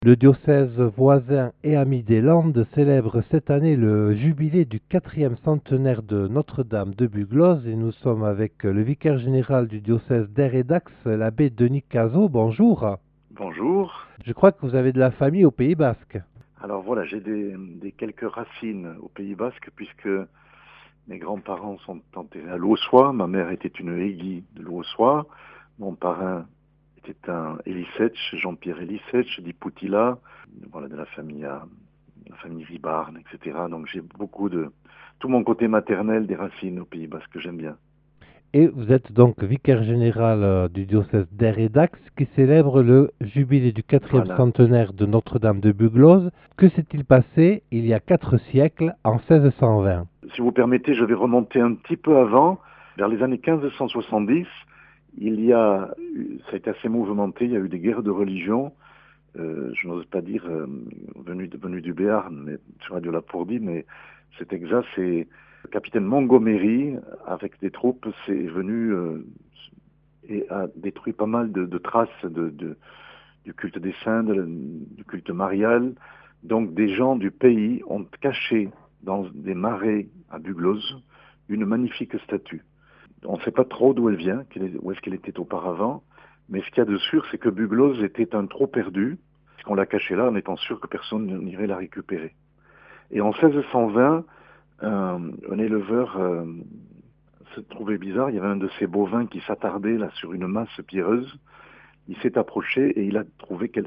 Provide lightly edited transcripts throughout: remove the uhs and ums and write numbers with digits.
Le diocèse voisin et ami des Landes célèbre cette année le jubilé du 4e centenaire de Notre-Dame de Bugloz et nous sommes avec le vicaire général du diocèse d'Aire et d'Ax, l'abbé Denis Cazot. Bonjour. Bonjour. Je crois que vous avez de la famille au Pays Basque. Alors voilà, j'ai des quelques racines au Pays Basque puisque mes grands-parents sont enterrés à Loossois. Ma mère était une aiguille de Loossois. Mon parrain était un Elisech, Jean-Pierre Elisech, d'Ipoutila, voilà, de la famille Ribarne, etc. Donc j'ai tout mon côté maternel des racines au Pays Basque que j'aime bien. Et vous êtes donc vicaire général du diocèse d'Aire et d'Ax qui célèbre le jubilé du 4e Voilà. centenaire de Notre-Dame de Bugloz. Que s'est-il passé il y a 4 siècles, en 1620? Si vous permettez, je vais remonter un petit peu avant, vers les années 1570. Ça a été assez mouvementé, il y a eu des guerres de religion, je n'ose pas dire venues du Béarn, mais sur Radio Lapourdie, mais c'est exact, c'est le capitaine Montgomery, avec des troupes, c'est venu et a détruit pas mal de traces du culte des saints, du culte marial. Donc des gens du pays ont caché dans des marais à Bugloz une magnifique statue. On ne sait pas trop d'où elle vient, où est-ce qu'elle était auparavant, mais ce qu'il y a de sûr, c'est que Bugloz était un trou perdu, qu'on l'a cachée là en étant sûr que personne n'irait la récupérer. Et en 1620, un éleveur se trouvait bizarre, il y avait un de ces bovins qui s'attardait là sur une masse pierreuse. Il s'est approché et il a trouvé que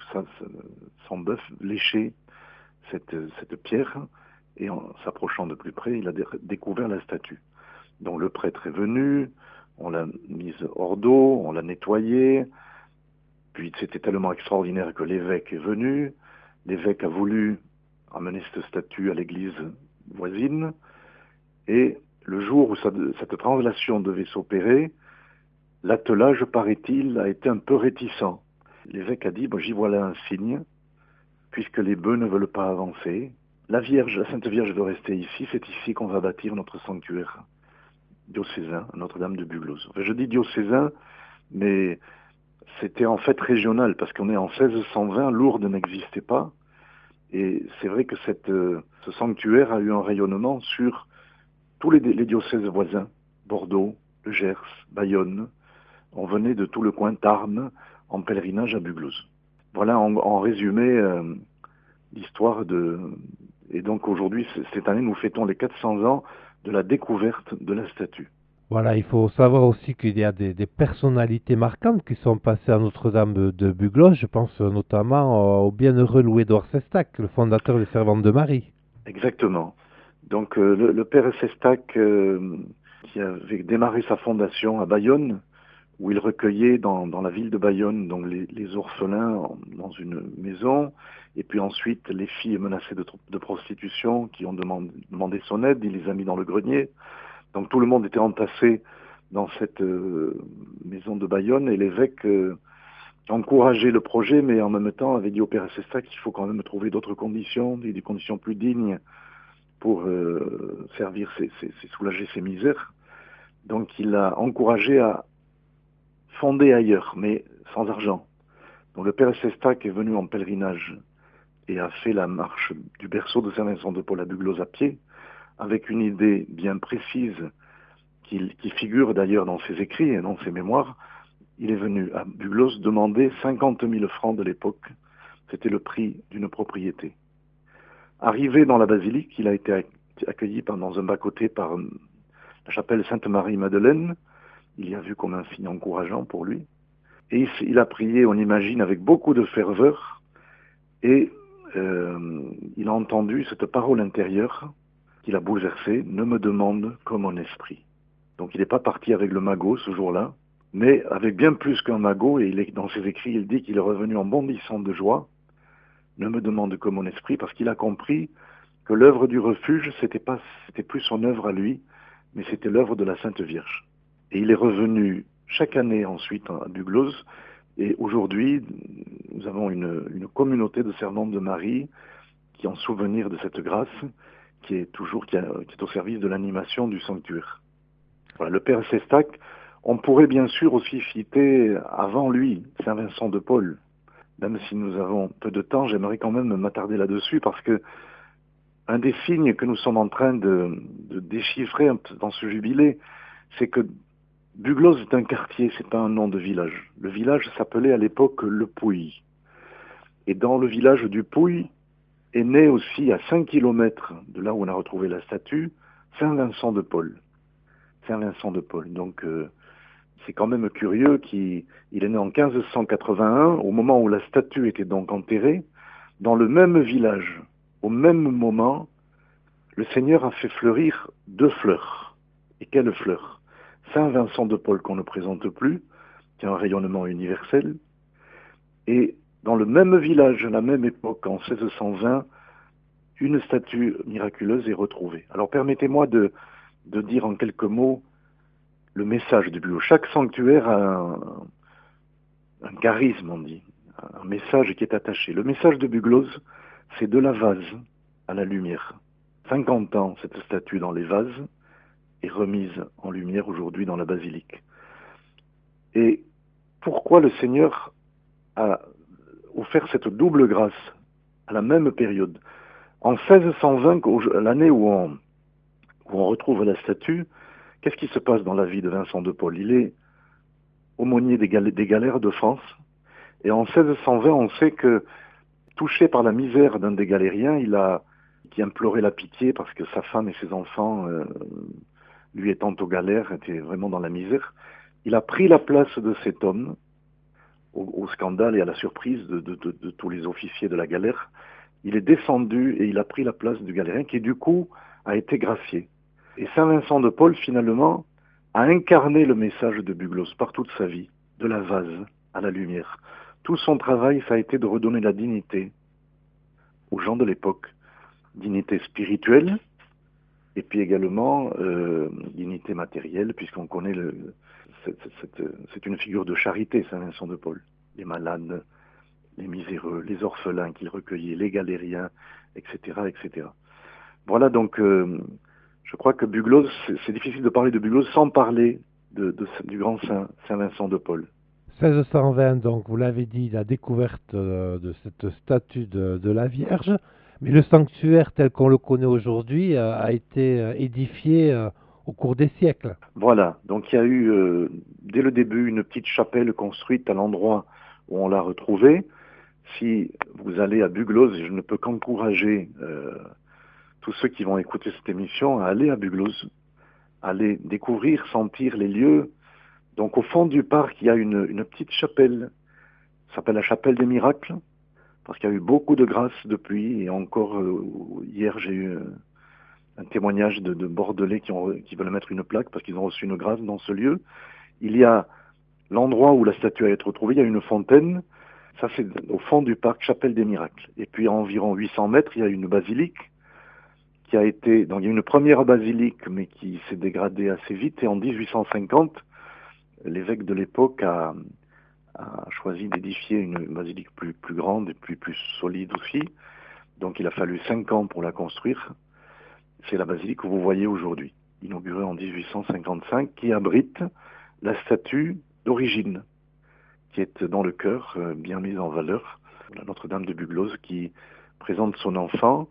son bœuf léchait cette pierre, et en s'approchant de plus près, il a découvert la statue. Donc le prêtre est venu, on l'a mise hors d'eau, on l'a nettoyée, puis c'était tellement extraordinaire que l'évêque est venu, l'évêque a voulu amener cette statue à l'église voisine, et le jour où cette translation devait s'opérer, l'attelage, paraît-il, a été un peu réticent. L'évêque a dit, bon, j'y vois là un signe, puisque les bœufs ne veulent pas avancer. La Sainte Vierge veut rester ici, c'est ici qu'on va bâtir notre sanctuaire diocésain, Notre-Dame de Bugloz. Enfin, je dis diocésain, mais c'était en fait régional, parce qu'on est en 1620, Lourdes n'existait pas, et c'est vrai que ce sanctuaire a eu un rayonnement sur tous les diocèses voisins, Bordeaux, le Gers, Bayonne. On venait de tout le coin Tarn en pèlerinage à Bugloz. Voilà en résumé l'histoire de... Et donc aujourd'hui, cette année, nous fêtons les 400 ans de la découverte de la statue. Voilà, il faut savoir aussi qu'il y a des personnalités marquantes qui sont passées à Notre-Dame de Bugloz. Je pense notamment au bienheureux Louis-Édouard Sestac, le fondateur des Servantes de Marie. Exactement. Donc le père Sestac, qui avait démarré sa fondation à Bayonne, où il recueillait dans la ville de Bayonne donc les orphelins dans une maison, et puis ensuite les filles menacées de prostitution qui ont demandé son aide, il les a mis dans le grenier. Donc tout le monde était entassé dans cette maison de Bayonne, et l'évêque encourageait le projet, mais en même temps avait dit au père Sestac qu'il faut quand même trouver d'autres conditions, des conditions plus dignes pour soulager ses misères. Donc il l'a encouragé à fonder ailleurs, mais sans argent. Donc le père Sestac est venu en pèlerinage et a fait la marche du berceau de Saint-Vincent-de-Paul à Bugloz à pied, avec une idée bien précise qui figure d'ailleurs dans ses écrits et dans ses mémoires. Il est venu à Bugloz demander 50 000 francs de l'époque. C'était le prix d'une propriété. Arrivé dans la basilique, il a été accueilli dans un bas-côté par la chapelle Sainte-Marie-Madeleine. Il y a vu comme un signe encourageant pour lui. Et il a prié, on imagine, avec beaucoup de ferveur. Et il a entendu cette parole intérieure qui l'a bouleversé. Ne me demande que mon esprit. Donc il n'est pas parti avec le magot ce jour-là, mais avec bien plus qu'un magot. Et dans ses écrits, il dit qu'il est revenu en bondissant de joie. Ne me demande que mon esprit, parce qu'il a compris que l'œuvre du refuge, c'était plus son œuvre à lui, mais c'était l'œuvre de la Sainte Vierge. Et il est revenu chaque année ensuite à Bugloz, et aujourd'hui, nous avons une communauté de servantes de Marie qui, en souvenir de cette grâce, qui est au service de l'animation du sanctuaire. Voilà, le père Sestac, on pourrait bien sûr aussi citer avant lui Saint Vincent de Paul, même si nous avons peu de temps, j'aimerais quand même m'attarder là-dessus parce que un des signes que nous sommes en train de déchiffrer dans ce jubilé, c'est que Bugloz est un quartier, c'est pas un nom de village. Le village s'appelait à l'époque Le Pouy. Et dans le village du Pouy est né aussi à 5 kilomètres de là où on a retrouvé la statue, Saint-Vincent de Paul. Saint-Vincent de Paul. Donc c'est quand même curieux qu'il est né en 1581, au moment où la statue était donc enterrée, dans le même village, au même moment, le Seigneur a fait fleurir 2 fleurs. Et quelles fleurs? Saint-Vincent de Paul qu'on ne présente plus, qui a un rayonnement universel, et dans le même village, à la même époque, en 1620, une statue miraculeuse est retrouvée. Alors permettez-moi de dire en quelques mots le message de Bugloz. Chaque sanctuaire a un charisme, on dit, un message qui est attaché. Le message de Bugloz, c'est de la vase à la lumière. 50 ans, cette statue dans les vases est remise en lumière aujourd'hui dans la basilique. Et pourquoi le Seigneur a offert cette double grâce à la même période? En 1620, l'année où on retrouve la statue, qu'est-ce qui se passe dans la vie de Vincent de Paul? Il est aumônier des galères de France. Et en 1620, on sait que, touché par la misère d'un des galériens, qui implorait la pitié parce que sa femme et ses enfants, lui étant aux galères, étaient vraiment dans la misère, il a pris la place de cet homme, au scandale et à la surprise de tous les officiers de la galère. Il est descendu et il a pris la place du galérien qui, du coup, a été gracié. Et Saint-Vincent de Paul, finalement, a incarné le message de Bugloz par toute sa vie, de la vase à la lumière. Tout son travail, ça a été de redonner la dignité aux gens de l'époque. Dignité spirituelle, et puis également dignité matérielle, puisqu'on connaît c'est une figure de charité, Saint-Vincent de Paul. Les malades, les miséreux, les orphelins qu'il recueillait, les galériens, etc., etc. Voilà, donc je crois que Bugloz, c'est difficile de parler de Bugloz sans parler du grand Saint-Vincent de Paul. 1620, donc vous l'avez dit, la découverte de cette statue de la Vierge, mais le sanctuaire tel qu'on le connaît aujourd'hui a été édifié au cours des siècles. Voilà, donc il y a eu dès le début une petite chapelle construite à l'endroit où on l'a retrouvée. Si vous allez à Bugloz, je ne peux qu'encourager tous ceux qui vont écouter cette émission à aller à Bugloz, aller découvrir, sentir les lieux. Donc au fond du parc, il y a une petite chapelle, ça s'appelle la chapelle des miracles, parce qu'il y a eu beaucoup de grâce depuis, et encore hier j'ai eu un témoignage de Bordelais qui veulent mettre une plaque parce qu'ils ont reçu une grâce dans ce lieu. Il y a l'endroit où la statue a été retrouvée, il y a une fontaine, ça c'est au fond du parc Chapelle des Miracles. Et puis à environ 800 mètres, il y a une basilique qui a été, donc il y a une première basilique mais qui s'est dégradée assez vite, et en 1850, l'évêque de l'époque a choisi d'édifier une basilique plus grande et plus solide aussi. Donc il a fallu 5 ans pour la construire. C'est la basilique que vous voyez aujourd'hui, inaugurée en 1855, qui abrite la statue d'origine, qui est dans le chœur, bien mise en valeur, la Notre-Dame de Bugloz, qui présente son enfant.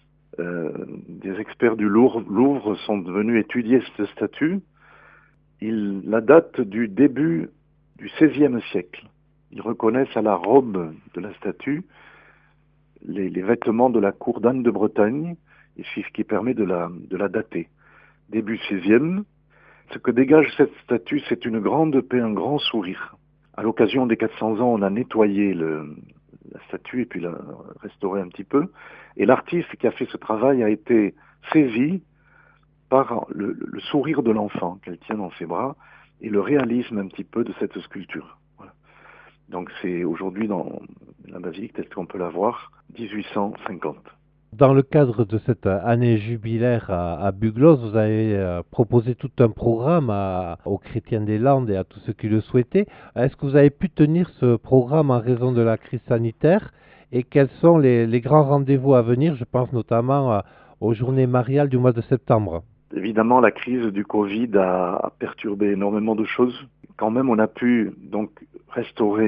Des experts du Louvre sont venus étudier cette statue. Ils la datent du début du XVIe siècle. Ils reconnaissent à la robe de la statue les vêtements de la cour d'Anne de Bretagne, et c'est ce qui permet de la dater. Début XVIe, ce que dégage cette statue, c'est une grande paix, un grand sourire. À l'occasion des 400 ans, on a nettoyé la statue et puis l'a restaurée un petit peu. Et l'artiste qui a fait ce travail a été saisi par le sourire de l'enfant qu'elle tient dans ses bras et le réalisme un petit peu de cette sculpture. Voilà. Donc c'est aujourd'hui dans la basilique telle qu'on peut la voir, 1850. Dans le cadre de cette année jubilaire à Bugloz, vous avez proposé tout un programme aux chrétiens des Landes et à tous ceux qui le souhaitaient. Est-ce que vous avez pu tenir ce programme en raison de la crise sanitaire? Et quels sont les grands rendez-vous à venir? Je pense notamment aux journées mariales du mois de septembre. Évidemment, la crise du Covid a perturbé énormément de choses. Quand même, on a pu donc restaurer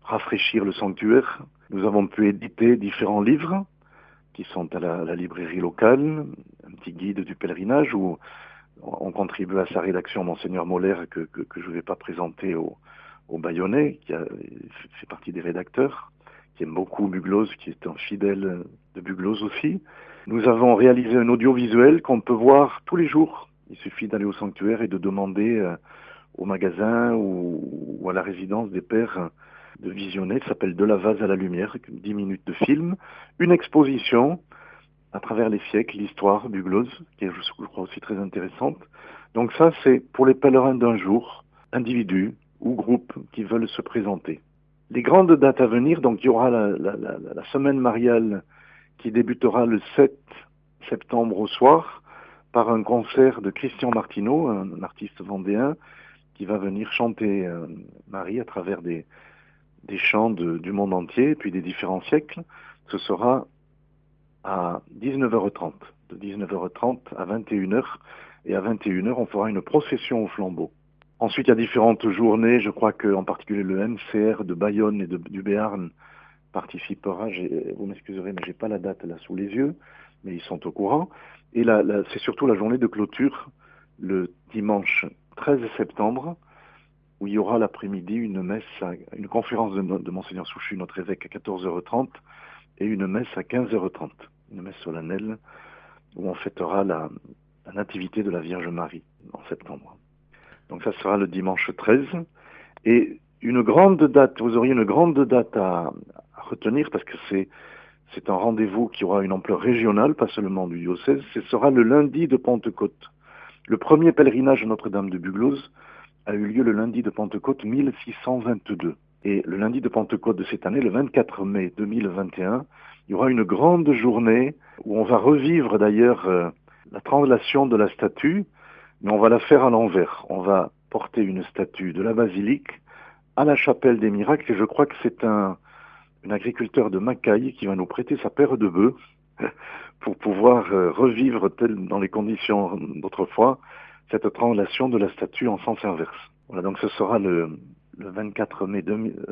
rafraîchir le sanctuaire. Nous avons pu éditer différents livres qui sont à la librairie locale, un petit guide du pèlerinage où on contribue à sa rédaction Monseigneur Moller que je ne vais pas présenter au Bayonnais, qui fait partie des rédacteurs, qui aime beaucoup Bugloz, qui est un fidèle de Bugloz aussi. Nous avons réalisé un audiovisuel qu'on peut voir tous les jours. Il suffit d'aller au sanctuaire et de demander au magasin ou à la résidence des pères de visionner. Ça s'appelle De la vase à la lumière, 10 minutes de film. Une exposition à travers les siècles, l'histoire Bugloz, qui est, je crois, aussi très intéressante. Donc ça, c'est pour les pèlerins d'un jour, individus ou groupes qui veulent se présenter. Les grandes dates à venir, donc il y aura la semaine mariale qui débutera le 7 septembre au soir par un concert de Christian Martineau, un artiste vendéen, qui va venir chanter Marie à travers des chants du monde entier, puis des différents siècles. Ce sera à 19h30, de 19h30 à 21h, et à 21h, on fera une procession au flambeau. Ensuite, il y a différentes journées, je crois qu'en particulier le MCR de Bayonne et du Béarn participera, vous m'excuserez, mais j'ai pas la date là sous les yeux, mais ils sont au courant. Et c'est surtout la journée de clôture, le dimanche 13 septembre, où il y aura l'après-midi une conférence de Monseigneur Souchu, notre évêque, à 14h30, et une messe à 15h30, une messe solennelle, où on fêtera la nativité de la Vierge Marie en septembre. Donc ça sera le dimanche 13. Et une grande date, vous auriez une grande date à retenir, parce que c'est un rendez-vous qui aura une ampleur régionale, pas seulement du diocèse, ce sera le lundi de Pentecôte. Le premier pèlerinage à Notre-Dame de Bugloz a eu lieu le lundi de Pentecôte 1622. Et le lundi de Pentecôte de cette année, le 24 mai 2021, il y aura une grande journée où on va revivre d'ailleurs la translation de la statue, mais on va la faire à l'envers. On va porter une statue de la basilique à la chapelle des miracles, et je crois que c'est un agriculteur de Macaille qui va nous prêter sa paire de bœufs pour pouvoir revivre, dans les conditions d'autrefois, cette translation de la statue en sens inverse. Voilà, donc ce sera le 24 mai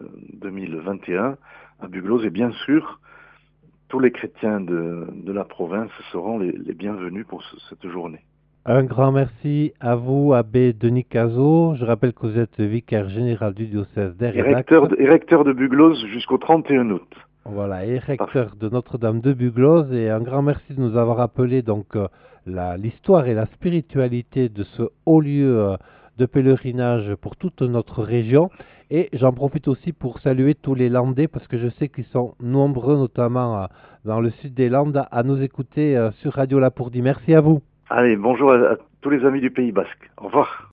2021 à Bugloz, et bien sûr, tous les chrétiens de la province seront les bienvenus pour cette journée. Un grand merci à vous, abbé Denis Cazot. Je rappelle que vous êtes vicaire général du diocèse d'Aire et Dax. Et recteur de Bugloz jusqu'au 31 août. Voilà, et recteur de Notre-Dame de Bugloz. Et un grand merci de nous avoir rappelé donc l'histoire et la spiritualité de ce haut lieu de pèlerinage pour toute notre région. Et j'en profite aussi pour saluer tous les Landais, parce que je sais qu'ils sont nombreux, notamment dans le sud des Landes, à nous écouter sur Radio Lapourdie. Merci à vous. Allez, bonjour à tous les amis du Pays Basque. Au revoir.